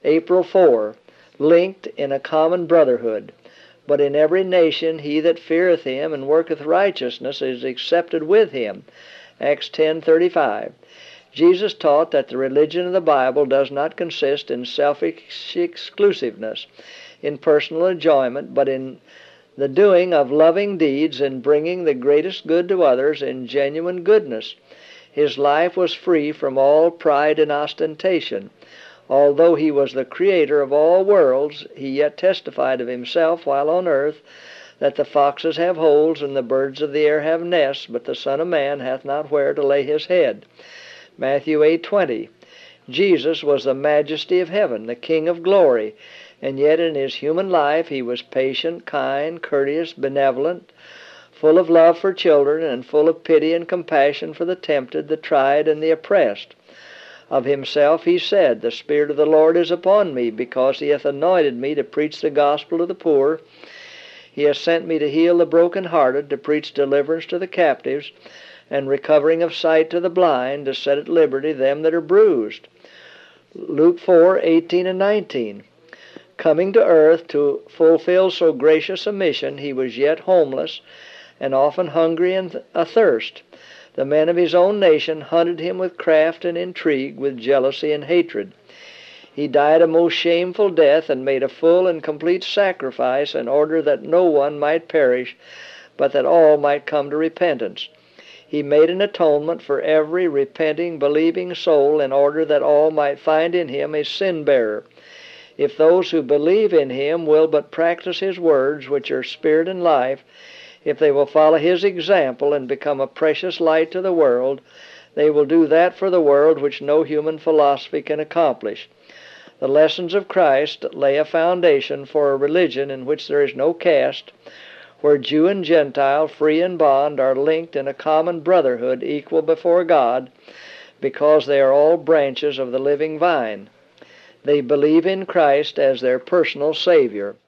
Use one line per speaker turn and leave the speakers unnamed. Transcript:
April 4, linked in a common brotherhood. But in every nation he that feareth him and worketh righteousness is accepted with him. Acts 10:35. Jesus taught that the religion of the Bible does not consist in selfish exclusiveness, in personal enjoyment, but in the doing of loving deeds and bringing the greatest good to others in genuine goodness. His life was free from all pride and ostentation. Although he was the creator of all worlds, he yet testified of himself while on earth that the foxes have holes and the birds of the air have nests, but the Son of Man hath not where to lay his head. Matthew 8:20. Jesus was the majesty of heaven, the King of glory, and yet in his human life he was patient, kind, courteous, benevolent, full of love for children, and full of pity and compassion for the tempted, the tried, and the oppressed. Of himself he said, "The Spirit of the Lord is upon me, because he hath anointed me to preach the gospel to the poor. He hath sent me to heal the brokenhearted, to preach deliverance to the captives, and recovering of sight to the blind, to set at liberty them that are bruised." Luke 4:18 and 19. Coming to earth to fulfill so gracious a mission, he was yet homeless, and often hungry and athirst. The men of his own nation hunted him with craft and intrigue, with jealousy and hatred. He died a most shameful death, and made a full and complete sacrifice in order that no one might perish, but that all might come to repentance. He made an atonement for every repenting, believing soul, in order that all might find in him a sin-bearer. If those who believe in him will but practice his words, which are spirit and life, if they will follow his example and become a precious light to the world, they will do that for the world which no human philosophy can accomplish. The lessons of Christ lay a foundation for a religion in which there is no caste, where Jew and Gentile, free and bond, are linked in a common brotherhood equal before God, because they are all branches of the living vine. They believe in Christ as their personal Savior.